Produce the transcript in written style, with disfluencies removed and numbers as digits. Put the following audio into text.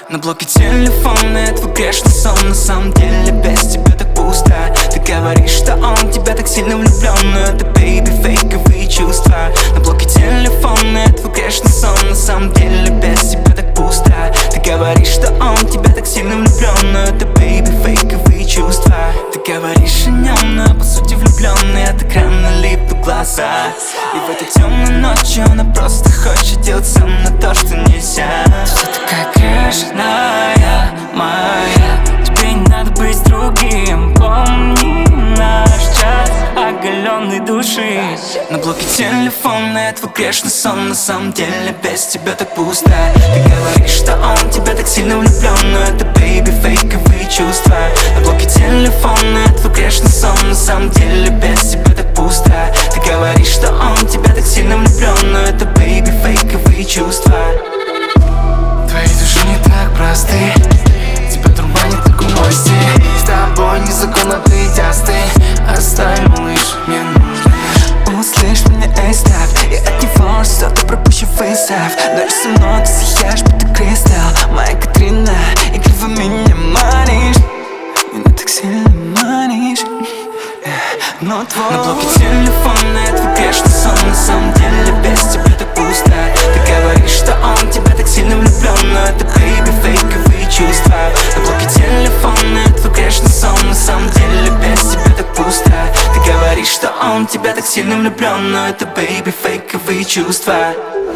На блоке телефона твой грешный сон. На самом деле без тебя так пусто. Ты говоришь, что он тебя так сильно влюблен, но это, бэйби, фейковые чувства. На блоке телефона твой грешный сон. На самом деле без тебя так пусто. Ты говоришь, что он тебя так сильно влюблен, но это, бэйби, фейковые чувства. Ты говоришь о нем, но по сути влюбленный. От экрана липнут глаза. И в этой темной ночи она просто хочет делать со мной то, что нельзя. Ты все такая грешная моя. Тебе не надо быть другим. Помни наш час оголенной души. На блоке телефона твой грешный сон. На самом деле без тебя так пусто. Ты говоришь, что он тебя так сильно влюблен, но это, бэйби, фейковые чувства. На блоке телефона твой грешный сон. На самом деле без тебя так пусто. Ты говоришь, что он тебя так сильно влюблен, но это, бэйби, фейковые чувства. Твои души не так просты. Тебя дурманит только мой стиль. С тобой незаконно придясь ты. Оставь, малыш, мне нужно. Услышь меня, эй, ставь. Я от него что-то пропущу фейсов. Ночь со мной ты сияешь, будто кристалл. Моя Катрина, игриво меня манишь. Меня так сильно манишь. Но твой на блоке телефона твой грешный сон. На самом деле без тебя так пусто. Ты говоришь, что он тебя так сильно влюблен, но это, бэйби, фейковые чувства. На блоке телефона твой грешный сон. На самом деле без тебя так пусто. Ты говоришь, что он тебя так сильно влюблен, но это, бэйби, фейковые чувства.